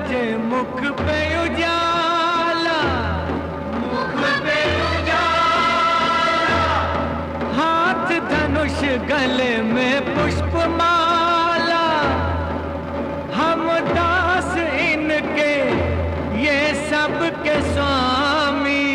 बजे मुख पे उजाला, मुख पे उजाला, हाथ धनुष गले में पुष्पमाला, हम दास इनके ये सब के स्वामी,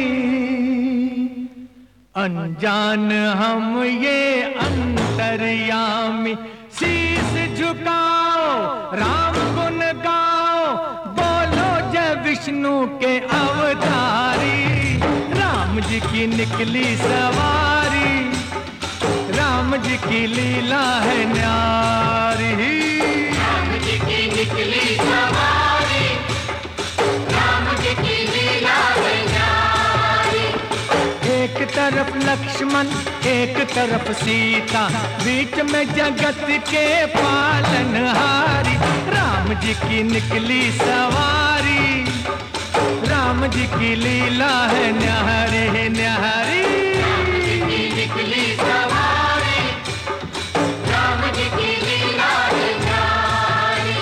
अनजान हम ये अंतर्यामी। शीश झुकाओ राम गुण गाओ, बोलो जय विष्णु के अवतारी। राम जी की निकली सवारी, राम जी की लीला है न्यारी। राम जी की निकली सवारी, राम जी की लीला है न्यारी। एक तरफ लक्ष्मण एक तरफ सीता, बीच में जगत के पालनहारी। राम जी की निकली सवारी, राम जी की लीला है न्यारी न्यारी। राम जी की निकली सवारी, राम जी की लीला है न्यारी।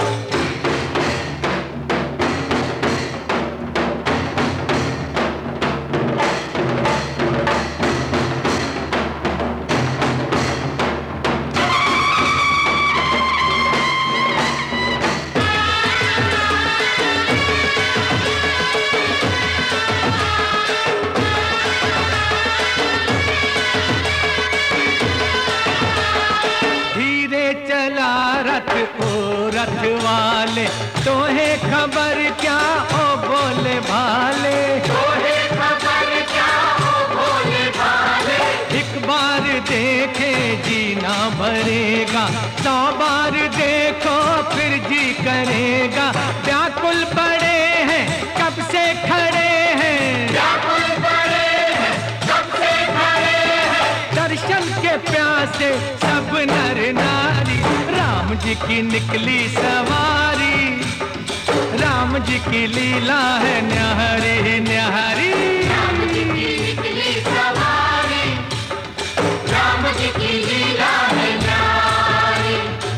रथ ओ रथ वाले, तोहे खबर क्या ओ बोले भाले, तोहे खबर क्या हो भोले भाले। एक बार देखे जीना भरेगा, 100 बार देखो फिर जी करेगा। व्याकुल पड़े हैं कब से खड़े हैं, व्याकुल पड़े हैं कब से खड़े हैं। दर्शन के प्यासे सब नर नारी। राम जी की निकली सवारी, राम जी की लीला है न्यारी न्यारी। राम जी की निकली सवारी, राम जी की लीला है न्यारी।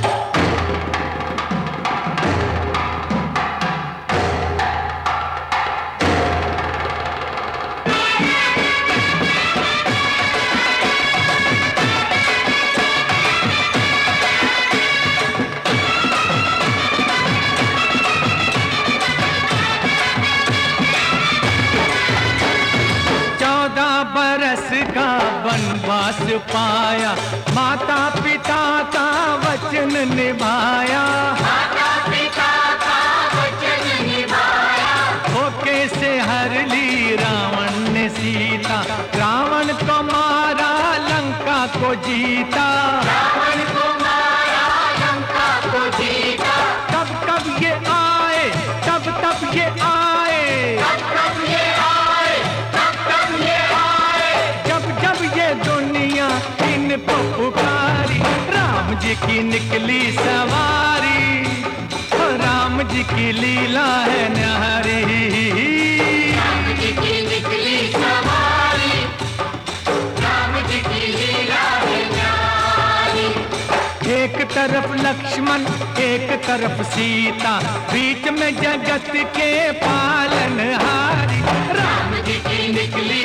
बरस का वनवास पाया, माता पिता का वचन निभाया, माता पिता का वचन निभाया। धोखे से हर ली रावण ने सीता, रावण को मारा लंका को जीता, रावण को मारा लंका को जीता। कब कब ये आए तब तब ये आए, कब कब ये आए, कब कब ये आए। जब जब ये दुनिया इनको पुकारी। राम जी की निकली सवारी, राम जी की लीला है न्यारी। राम जी की निकली सवारी, राम जी की लीला है न्यारी। एक तरफ लक्ष्मण एक तरफ सीता, बीच में जगत के पालनहारी। राम जी की निकली